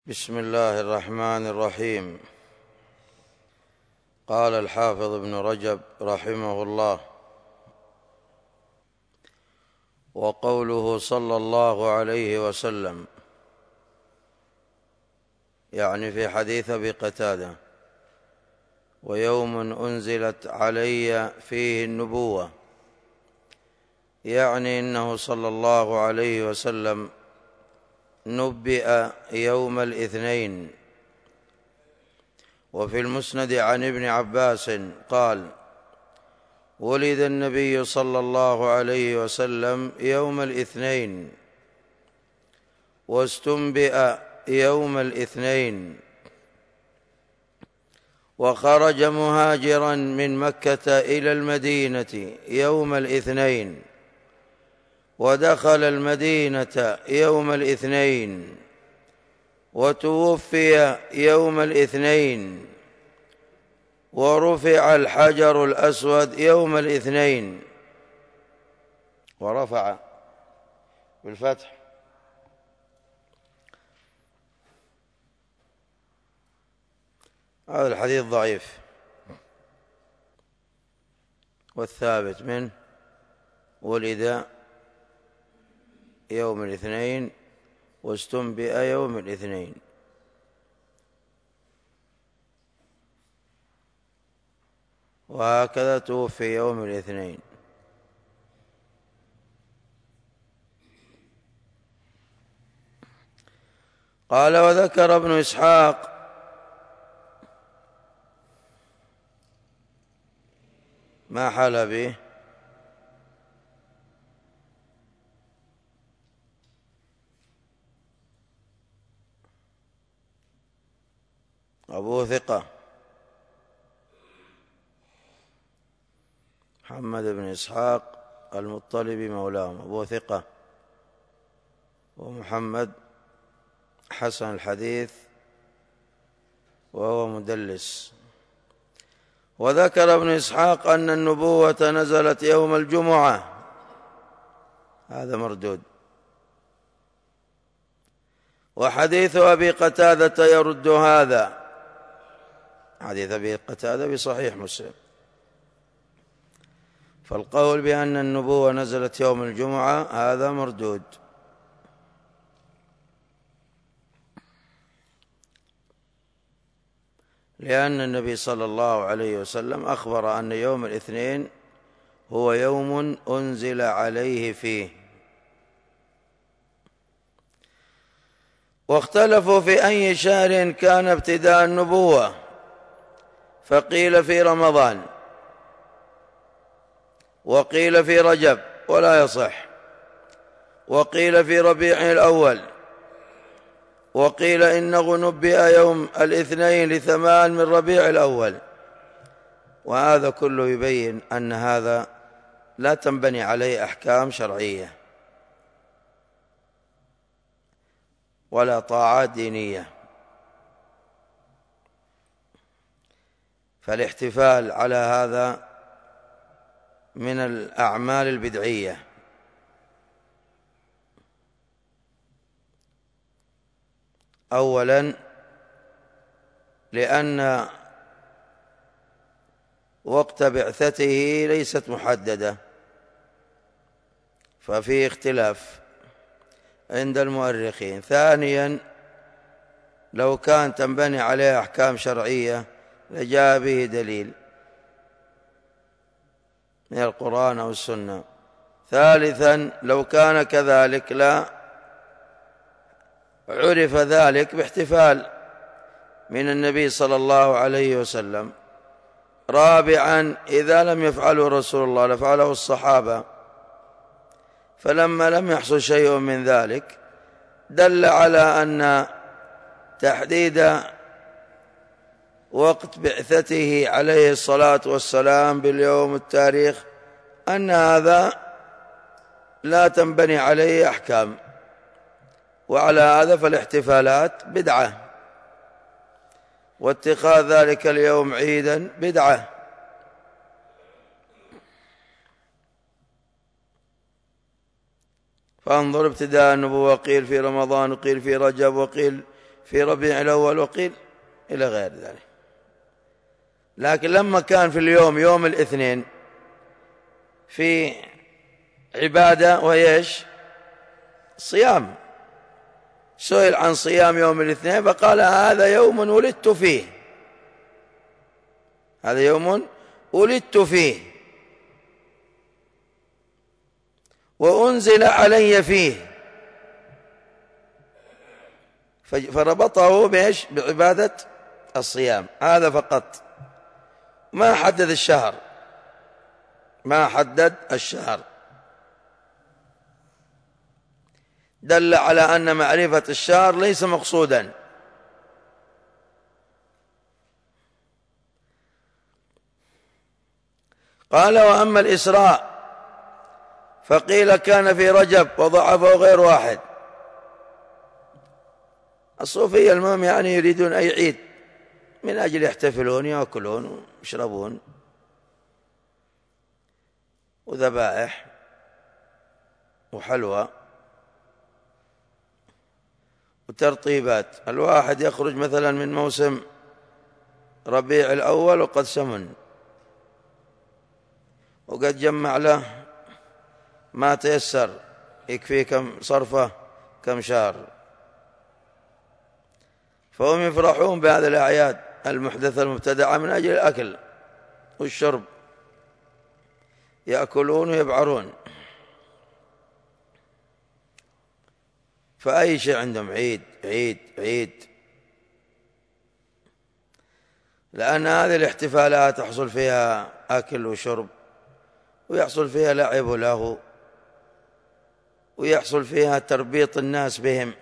بسم الله الرحمن الرحيم. قال الحافظ ابن رجب رحمه الله: وقوله صلى الله عليه وسلم، يعني في حديث أبي قتادة: ويوم أنزلت علي فيه النبوة، يعني إنه صلى الله عليه وسلم نبئ يوم الاثنين. وفي المسند عن ابن عباس قال: ولد النبي صلى الله عليه وسلم يوم الاثنين، واستنبئ يوم الاثنين، وخرج مهاجرا من مكة إلى المدينة يوم الاثنين، ودخل المدينة يوم الاثنين، وتوفي يوم الاثنين، ورفع الحجر الأسود يوم الاثنين. ورفع بالفتح. هذا الحديث ضعيف، والثابت منه: ولد يوم الاثنين واستنبئ يوم الاثنين. وهكذا توفي يوم الاثنين. قال: وذكر ابن إسحاق ما حل به أبو ثقة محمد بن إسحاق المطلبي مولاهم، أبو ثقة، ومحمد حسن الحديث وهو مدلس. وذكر ابن إسحاق أن النبوة نزلت يوم الجمعة، هذا مردود. وحديث أبي قتادة يرد هذا، حديث أبي قتادة بصحيح مسلم. فالقول بأن النبوة نزلت يوم الجمعة هذا مردود. لأن النبي صلى الله عليه وسلم أخبر أن يوم الاثنين هو يوم أنزل عليه فيه. واختلفوا في أي شهر كان ابتداء النبوة، فقيل في رمضان، وقيل في رجب ولا يصح، وقيل في ربيع الأول، وقيل إنه نبئ يوم الاثنين ل8 من ربيع الأول. وهذا كله يبين أن هذا لا تنبني عليه أحكام شرعية ولا طاعات دينية. فالاحتفال على هذا من الأعمال البدعية. أولا لأن وقت بعثته ليست محددة، ففيه اختلاف عند المؤرخين. ثانيا لو كان تنبني عليه أحكام شرعية لجاء به دليل من القرآن أو السنة. ثالثا لو كان كذلك لا عرف ذلك باحتفال من النبي صلى الله عليه وسلم. رابعا إذا لم يفعله رسول الله لفعله الصحابة، فلما لم يحصل شيء من ذلك دل على أن تحديد وقت بعثته عليه الصلاة والسلام باليوم التاريخ أن هذا لا تنبني عليه أحكام. وعلى هذا فالاحتفالات بدعة، واتخاذ ذلك اليوم عيدا بدعة. فانظر ابتداء النبوة، قيل في رمضان، وقيل في رجب، وقيل في ربيع الأول، وقيل إلى غير ذلك. لكن لما كان في اليوم يوم الاثنين في عبادة ويش صيام، سئل عن صيام يوم الاثنين فقال هذا يوم ولدت فيه، هذا يوم ولدت فيه وأنزل علي فيه، فربطه بإيش؟ بعبادة الصيام. هذا فقط، ما حدد الشهر، ما حدد الشهر، دل على أن معرفة الشهر ليس مقصودا. قال وأما الإسراء فقيل كان في رجب وضعفه غير واحد. الصوفية المهم يعني يريدون أي عيد من أجل يحتفلون، يأكلون ويشربون وذبائح وحلوى وترطيبات. الواحد يخرج مثلا من موسم ربيع الأول وقد سمن وقد جمع له ما تيسر يكفي كم صرفة كم شهر، فهم يفرحون بهذه الأعياد المحدثة المبتدعة من أجل الأكل والشرب، يأكلون ويبعرون، فأي شيء عندهم عيد عيد عيد، لأن هذه الاحتفالات يحصل فيها أكل وشرب، ويحصل فيها لعب ولهو، ويحصل فيها تربيط الناس بهم،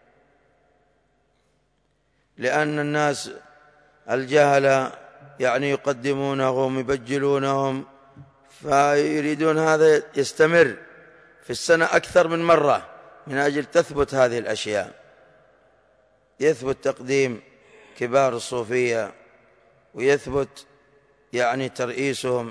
لأن الناس الجهلة يعني يقدمونهم يبجلونهم، فيريدون هذا يستمر في السنة أكثر من مرة من أجل تثبت هذه الأشياء، يثبت تقديم كبار الصوفية ويثبت يعني ترئيسهم.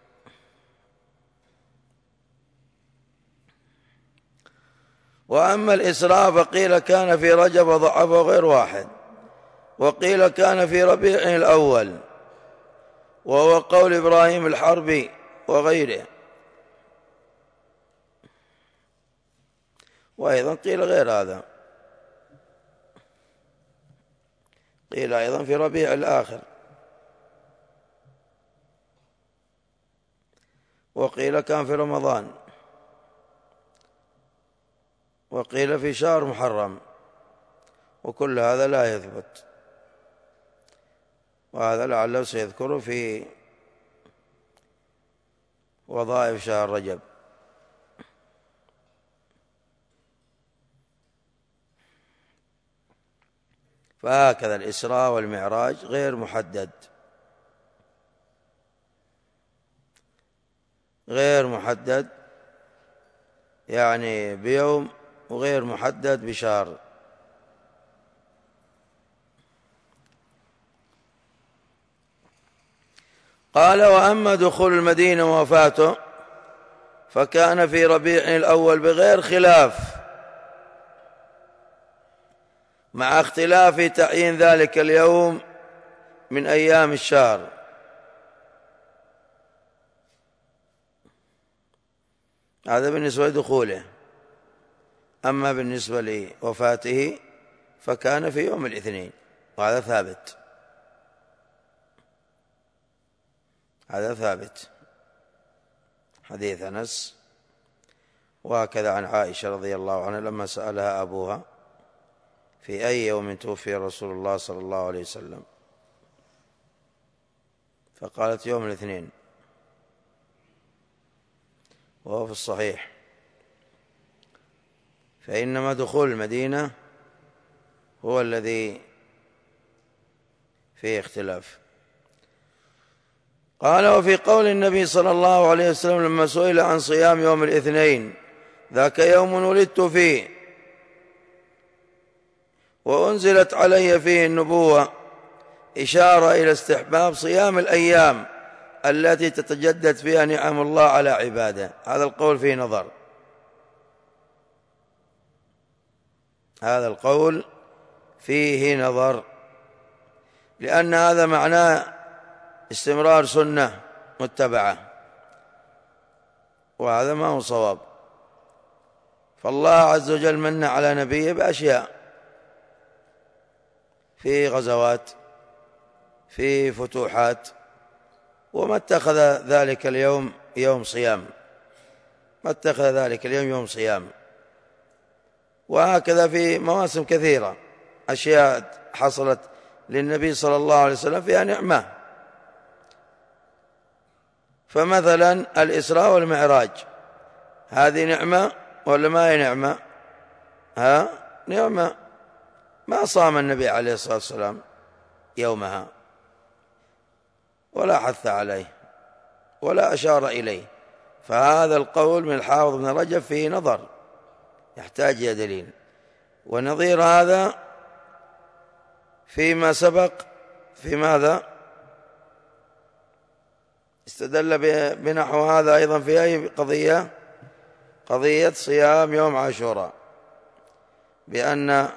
وأما الإسراء فقيل كان في رجب وضعفه غير واحد، وقيل كان في ربيع الأول، وهو قول إبراهيم الحربي وغيره، وأيضا قيل غير هذا، قيل أيضا في ربيع الآخر، وقيل كان في رمضان، وقيل في شهر محرم، وكل هذا لا يثبت، وهذا لعله سيذكره في وظائف شهر رجب. فهكذا الإسراء والمعراج غير محدد، غير محدد يعني بيوم، وغير محدد بشهر. قال وأما دخول المدينة ووفاته فكان في ربيع الأول بغير خلاف، مع اختلاف تعيين ذلك اليوم من أيام الشهر. هذا بالنسبة لدخوله. أما بالنسبة لوفاته فكان في يوم الاثنين، وهذا ثابت، هذا ثابت، حديث أنس. وهكذا عن عائشة رضي الله عنها لما سألها أبوها في أي يوم توفي رسول الله صلى الله عليه وسلم، فقالت يوم الاثنين، وهو في الصحيح، فإنما دخول المدينة هو الذي فيه اختلاف. قال وفي قول النبي صلى الله عليه وسلم لما سئل عن صيام يوم الاثنين ذاك يوم ولدت فيه وأنزلت علي فيه النبوة، إشارة إلى استحباب صيام الأيام التي تتجدد فيها نعم الله على عباده. هذا القول فيه نظر، هذا القول فيه نظر، لأن هذا معناه استمرار سنة متبعة، وهذا ما هو صواب. فالله عز وجل من على نبيه بأشياء، في غزوات، في فتوحات، وما اتخذ ذلك اليوم يوم صيام، ما اتخذ ذلك اليوم يوم صيام. وهكذا في مواسم كثيرة أشياء حصلت للنبي صلى الله عليه وسلم فيها نعمة. فمثلا الإسراء والمعراج، هذه نعمة ولا ما هي نعمة؟ نعمة. ما صام النبي عليه الصلاة والسلام يومها، ولا حث عليه، ولا أشار إليه. فهذا القول من الحافظ بن رجب فيه نظر، يحتاج إلى دليل. ونظير هذا فيما سبق في ماذا؟ استدل بنحو هذا أيضا في أي قضية؟ قضية صيام يوم عاشوراء، بأن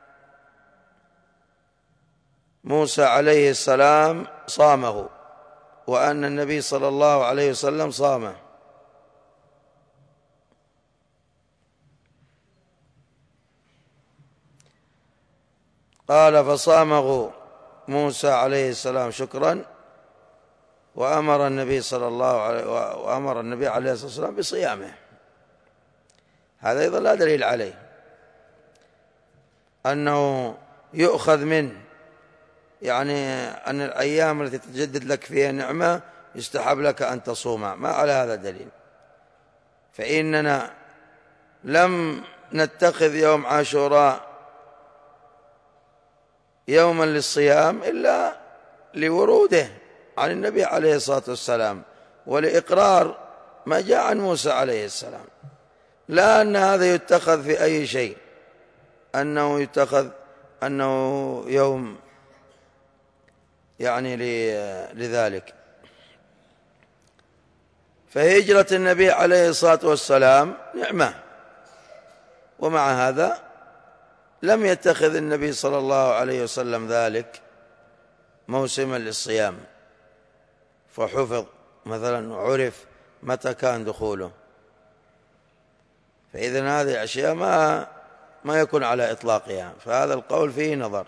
موسى عليه السلام صامه، وأن النبي صلى الله عليه وسلم صامه. قال فصامه موسى عليه السلام شكرا، وأمر النبي عليه الصلاة والسلام بصيامه. هذا أيضا لا دليل عليه أنه يؤخذ منه، يعني أن الأيام التي تجدد لك فيها نعمة يستحب لك أن تصومها، ما على هذا دليل. فإننا لم نتخذ يوم عاشوراء يوما للصيام إلا لوروده عن النبي عليه الصلاة والسلام، ولإقرار ما جاء عن موسى عليه السلام، لا أن هذا يتخذ في أي شيء، أنه يتخذ أنه يوم يعني لذلك. فهجرة النبي عليه الصلاة والسلام نعمة، ومع هذا لم يتخذ النبي صلى الله عليه وسلم ذلك موسما للصيام، فحفظ مثلا وعرف متى كان دخوله. فإذن هذه أشياء ما يكون على إطلاقها، فهذا القول فيه نظر.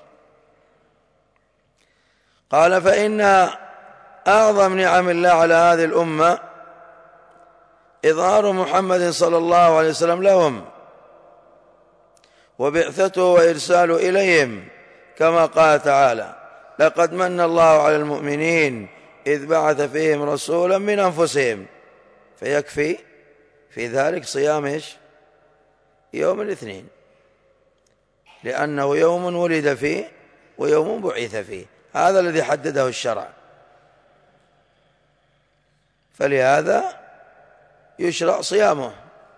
قال فإن أعظم نعم الله على هذه الأمة إظهار محمد صلى الله عليه وسلم لهم، وبعثته وإرساله إليهم، كما قال تعالى لقد من الله على المؤمنين إذ بعث فيهم رسولا من أنفسهم. فيكفي في ذلك صيام يوم الاثنين، لأنه يوم ولد فيه ويوم بعث فيه، هذا الذي حدده الشرع. فلهذا يشرع صيامه،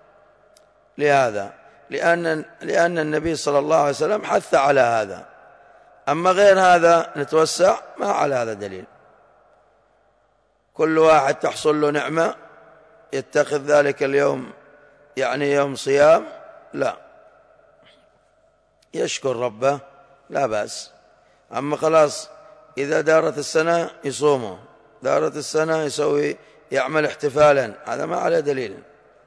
لأن النبي صلى الله عليه وسلم حث على هذا. أما غير هذا نتوسع، ما على هذا دليل. كل واحد تحصل له نعمة يتخذ ذلك اليوم يعني يوم صيام، لا، يشكر ربه لا بأس. أما خلاص إذا دارت السنة يصومه، دارت السنة يعمل احتفالا، هذا ما عليه دليل.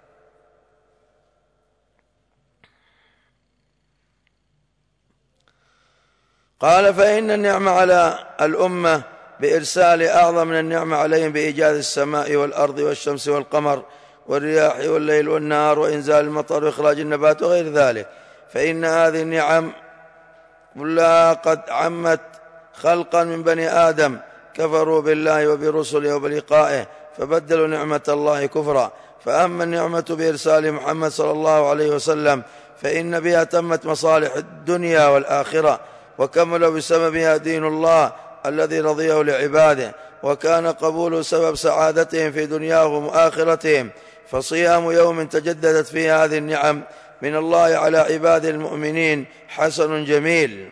قال فإن النعمة على الأمة بإرسال أعظم من النعمة عليهم بإيجاد السماء والأرض والشمس والقمر والرياح والليل والنهار وإنزال المطر وإخراج النبات وغير ذلك. فإن هذه النعم كلها قد عمت خلقا من بني آدم كفروا بالله وبرسله وبلقائه فبدلوا نعمة الله كفرا. فأما النعمة بإرسال محمد صلى الله عليه وسلم فإن بها تمت مصالح الدنيا والآخرة، وكمل بسببها دين الله الذي رضيه لعباده، وكان قبول سبب سعادتهم في دنياهم وآخرتهم. فصيام يوم تجددت فيه هذه النعم من الله على عباده المؤمنين حسن جميل،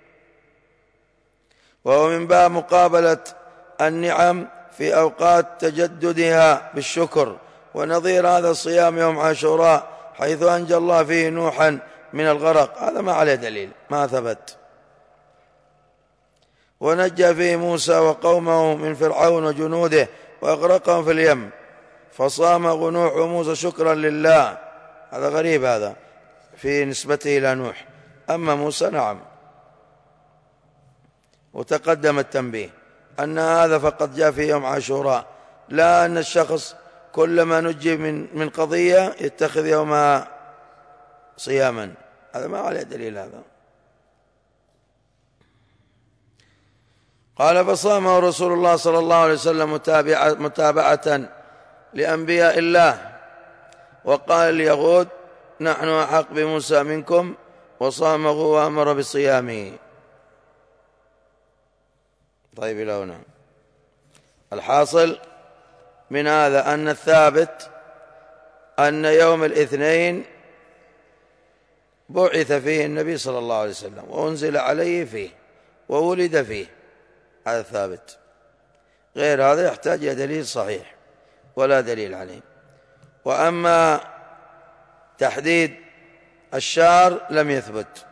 وهو من باب مقابلة النعم في أوقات تجددها بالشكر. ونظير هذا الصيام يوم عاشوراء حيث أنجى الله فيه نوحا من الغرق، هذا ما عليه دليل، ما ثبت. ونجى فيه موسى وقومه من فرعون وجنوده وأغرقهم في اليم، فصامه نوح وموسى شكرا لله. هذا غريب هذا في نسبته إلى نوح، أما موسى نعم. وتقدم التنبيه أن هذا فقد جاء في يوم عاشوراء، لا أن الشخص كلما نجي من قضية يتخذ يومها صياما، هذا ما عليه دليل هذا. قال فصامه رسول الله صلى الله عليه وسلم متابعة لأنبياء الله، وقال اليهود نحن أحق بموسى منكم، وصامه وأمر بصيامه. طيب إلى هنا الحاصل من هذا أن الثابت أن يوم الاثنين بعث فيه النبي صلى الله عليه وسلم وأنزل عليه فيه وولد فيه، هذا ثابت. غير هذا يحتاج إلى دليل صحيح ولا دليل عليه. وأما تحديد الشهر لم يثبت.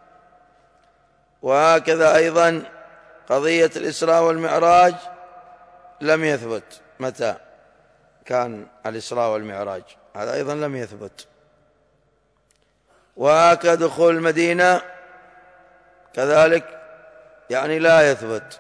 وهكذا أيضا قضية الإسراء والمعراج لم يثبت متى كان الإسراء والمعراج، هذا أيضا لم يثبت. وهكذا دخول المدينة كذلك يعني لا يثبت.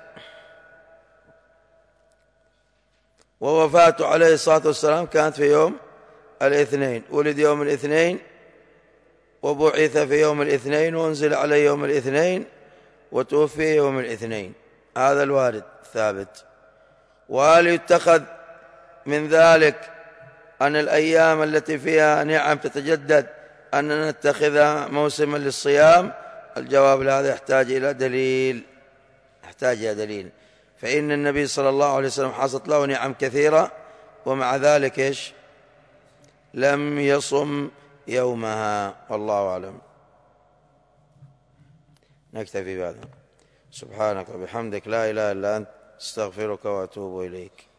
ووفاته عليه الصلاة والسلام كانت في يوم الاثنين، ولد يوم الاثنين وبعث في يوم الاثنين وانزل عليه يوم الاثنين وتوفي يوم الاثنين، هذا الوارد ثابت. وهل يتخذ من ذلك أن الأيام التي فيها نعم تتجدد أن نتخذها موسما للصيام؟ الجواب لهذا يحتاج إلى دليل، فإن النبي صلى الله عليه وسلم حصلت له نعم كثيرة ومع ذلك لم يصم يومها، والله أعلم. نكتفي بهذا. سبحانك وبحمدك لا إله إلا أنت استغفرك وأتوب إليك.